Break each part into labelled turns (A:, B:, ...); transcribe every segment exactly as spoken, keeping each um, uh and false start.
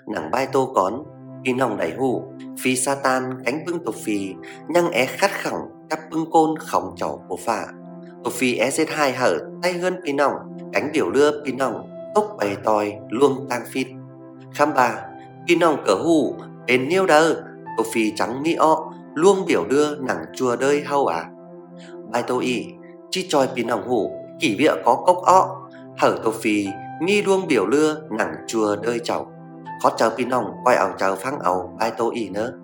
A: nặng bai tô cón pi nòng đẩy hủ phi sa tan cánh bưng tổ phi nhăng é khát khỏng cắp bưng côn khổng chảo của phà tổ phi é giết hai hở tay hơn pi nòng cánh biểu lưa pi nòng tốc bày tòi luông tang phít khăm bà pi nòng cỡ hủ bên niêu đơ tổ phi trắng mi ọ luông biểu đưa nặng chùa đơi hâu à bai tô y chi choi pi nòng hủ kỷ vịa có cốc ọ hở tổ phi mi luông biểu lưa nặng chùa đơi chảo khó chờ pi nòng quay ảo chờ phăng ảo bai tô y nữa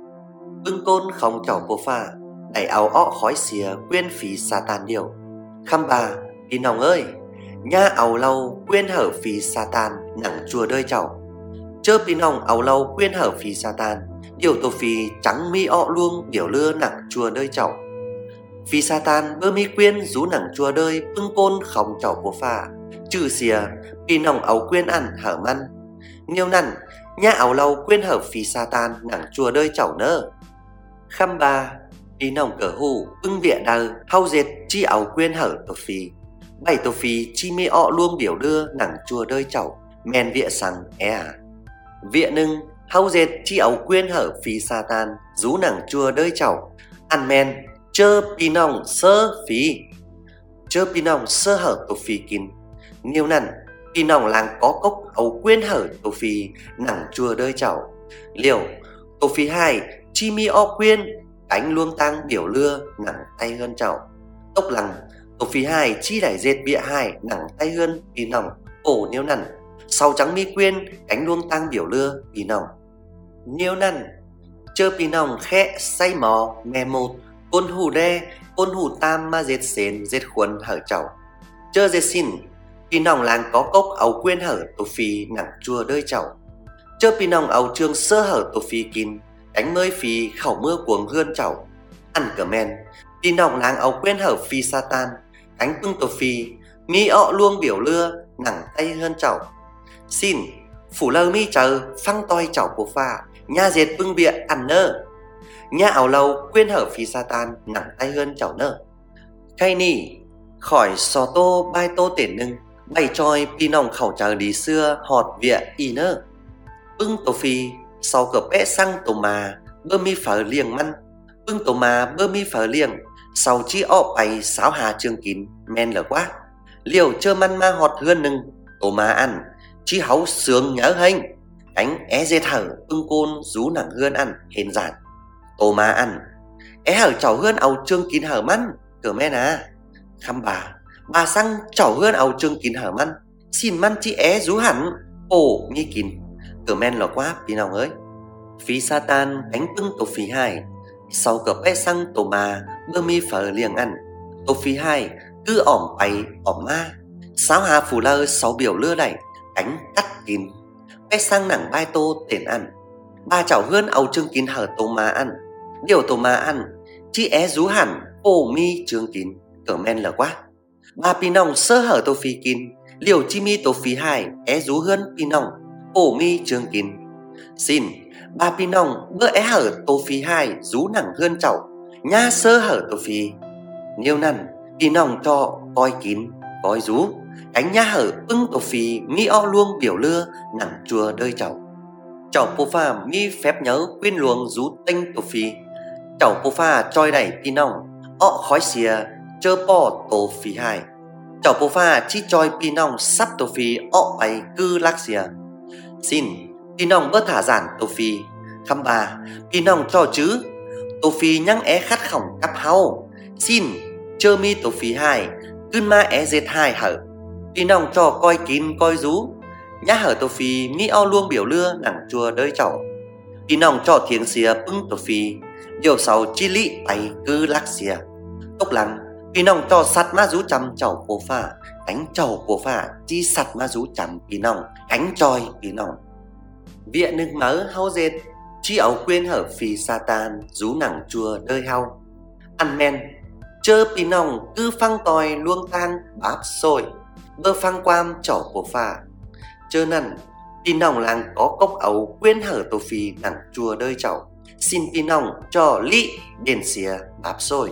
A: bưng côn không chảo của phà đẩy ảo ọ khói xìa quyên phí sa tan điều khăm bà pi nòng ơi nha ảo lâu quyên hở phí sa tan nặng chùa đơi chảo chớ pi nòng ảo lâu quyên hở phí sa tan điều tổ phi trắng mi ọ luông biểu lưa nặng chùa đơi chảo phí sa tan bơ mi quyên rú nặng chùa đơi bưng côn không chảo của phà trừ xìa pi nòng ảo quyên ăn hở măn nhiều nằn nha ảo lâu quyên hở phí sa tan nặng chùa đơi chảo nơ khăm bà pi nòng cỡ hủ bưng vịa đờ hau dệt chi ảo quyên hở tổ phi bảy tổ phi chi mi ọ luông biểu đưa nặng chùa đơi chảo men vịa sằng é à vịa nưng hau dệt chi ảo quyên hở phí sa tan rú nặng chùa đơi chảo ăn men chơ pi nòng sơ phí chơ pi nòng sơ hở tổ phi kín nhiều nằn pi nòng làng có cốc ấu quyên hở tổ phi nặng chùa đơi chảo liều tổ phi hai chi mi o quyên cánh luông tăng biểu lưa nặng tay hơn chảo tốc lằng tổ phi hai chi đẩy dệt bịa hai nặng tay hơn pi nòng cổ nhiều nằn sau trắng mi quyên cánh luông tăng biểu lưa pi nòng nhiều nằn chơ pi nòng khẽ say mò mè một côn hù đe côn hù tam ma dệt xến dệt khuôn hở chảo chơ dệt xin pi nòng làng có cốc ấu quyên hở tổ phi nặng chùa đơi chảo chơ pi nòng ấu trương sơ hở tổ phi kín cánh mới phi khẩu mưa cuồng hươn chảo ăn cờ men pi nòng làng ấu quyên hở phi sa tan cánh bưng tổ phi mi ọ luông biểu lưa nặng tay hơn chảo xin phủ lơ mi chờ phăng toi chảo của pha nha dệt bưng bịa ăn nơ nha ảo lâu quyên hở phi sa tan nặng tay hơn chảo nơ khay nỉ khỏi sò tô bai tô tể nưng bày tròi pi nòng khẩu chờ đi xưa họt vịa y nơ bưng tổ phi sau cờ pẽ xăng tổ mà bơ mi phở liềng măn bưng tổ mà bơ mi phở liềng sau chi ọ bày sáo hà trương kín men lở quá liều chơ măn ma họt hươn nưng tổ mà ăn chi háu sướng nhớ hênh cánh é dê thở bưng côn rú nặng hươn ăn hên giản tổ mà ăn é hở chảo hươn ầu trương kín hở măn cửa men à khăm bà bà xăng chảo hươn ầu trương kín hở măn xin măn chi é rú hẳn ồ nghi kín cửa men lỏ quá pi nòng ơi phí sa tan cánh bưng tổ phí hai sau cờ pẽ xăng tổ mà bơ mi phở liềng ăn tổ phí hai cứ ỏm bày ỏm ma sáo hà phủ lơ sáu biểu lưa đẩy cánh cắt kín pẽ xăng nặng bai tô tiền ăn ba chảo hươn ầu trương kín hở tổ mà ăn điều tổ mà ăn chi é rú hẳn ồ mi trương kín cửa men lở quá ba pi nòng sơ hở tổ phí kín liều chi mi tổ phí hai é rú hươn pi nòng ổ mi trương kín xin ba pi nòng bơ é hở tổ phí hai rú nặng hươn chảo nha sơ hở tổ phí nhiều nằn pi nòng cho coi kín coi rú cánh nha hở bưng tổ phí mi o luông biểu lưa nặng chùa đơi chảo chảo pô pha mi phép nhớ quyên luồng rú tinh tổ phí chảo pô pha choi đẩy pi nòng ọ khói xìa chơ po tổ phí hai chảo pô pha chi choi pi nòng sắp tổ phí ọ bày cư lắc xìa xin pi nòng bớt thả giản tổ phi khăm bà pi nòng cho chứ tổ phi nhăng é khát khỏng cắp hau xin chơ mi tổ phi hai cưn ma é dệt hai hở pi nòng cho coi kín coi rú nhá hở tổ phi mi o luông biểu lưa nặng chùa đơi chảo pi nòng cho thiếng xìa bưng tổ phi điều sáu chi lị bày cư lắc xìa tốc lăng pi nòng cho sắt ma rú chăm chảo cổ phà cánh chảo cổ phà chi sắt ma rú chăm pi nòng cánh choi pi nòng vịa nưng mớ hau dệt chi ấu quyên hở phì sa tan rú nặng chùa đơi hau ăn men chơ pi nòng cứ phăng tòi luông tang báp sôi bơ phăng quam chảo cổ phà chơ nằn pi nòng làng có cốc ấu quyên hở tổ phì nặng chùa đơi chảo xin pi nòng cho lị đền xìa báp sôi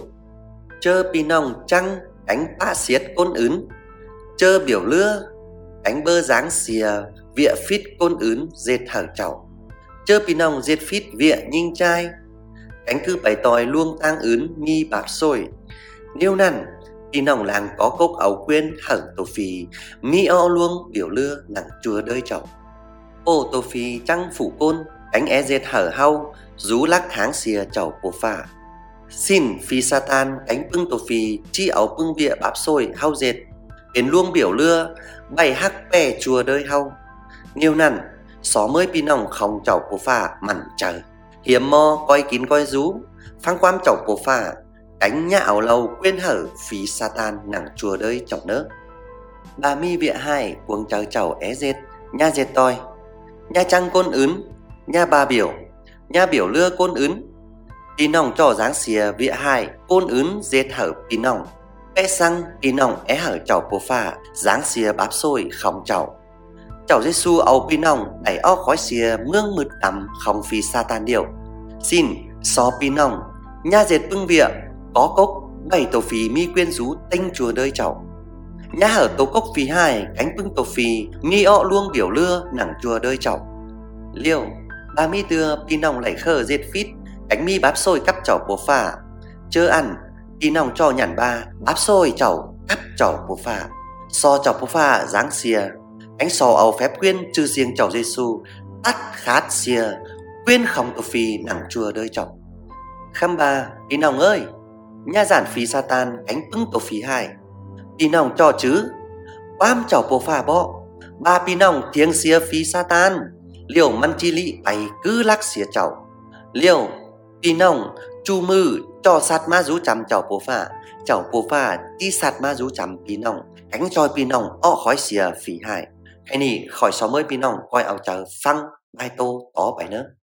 A: chơ pi nòng trăng cánh bạ xiết côn ướn chơ biểu lưa cánh bơ dáng xìa vịa phít côn ướn dệt hở chậu chơ pi nong dệt phít vịa nhinh trai cánh cứ bày tòi luông tang ướn mi bạp xôi niêu nằn pi nong làng có cốc áo quyên hở tổ phì mi o luông biểu lưa nặng chùa đơi chậu ô tổ phì trăng phủ côn cánh é dệt hở hau rú lắc háng xìa chậu của phà xin phi sa tan cánh bưng tổ phì chi áo bưng vịa bạp xôi hau dệt đến luông biểu lưa bày hắc bè chùa đơi hau nhiều nằn xó mới pi nong không chậu của phà mặn trời hiếm mo coi kín coi rú phăng quam chậu của phà cánh nhà ảo lầu quên hở phí sa tan nặng chùa đơi chậu nớ bà mi vịa hai cuồng chờ chậu é dệt nha dệt toi nha trăng côn ướn nha bà biểu nha biểu lưa côn ướn pi nong cho dáng xìa vịa hai côn ướn dệt hở pi nong vẽ xăng pi nong é hở chậu của phà dáng xìa báp xôi không chậu chậu Giêsu âu pi nong đẩy o khói xìa mương mực tắm không phi sa tan điệu xin so pi nong nha dệt bưng vịa có cốc bảy tổ phì mi quyên rú tinh chùa đơi chậu nha hở tổ cốc phì hai cánh bưng tổ phì mi o luông biểu lưa nặng chùa đơi chậu liêu bà mi tưa pi nong lẩy khờ dệt phít cánh mi báp xôi cắp chậu của phà chơ ăn pi nong cho nhàn ba báp xôi chậu cắp chậu của phà so chậu của phà dáng xìa cánh sò ầu phép quyên trừ riêng chậu Giêsu tắt khát xìa quyên không tổ phì nặng chùa đơi chậu khăm ba pi nong ơi nha giản phí sa tan cánh bưng tổ phí hai pi nong cho chứ bám chậu bồ phà bọ ba pi nong thiêng xìa phí sa tan liều măn chi lị bày cứ lắc xìa chậu liều pi nong chu mư cho sát ma rú chằm chậu bồ phà chậu bồ phà ti sát ma rú chằm pi nong cánh choi pi nong o khói xìa phí hai hay nì khỏi xó mới pi nong coi ảo chờ phăng bài tô tó bài nớ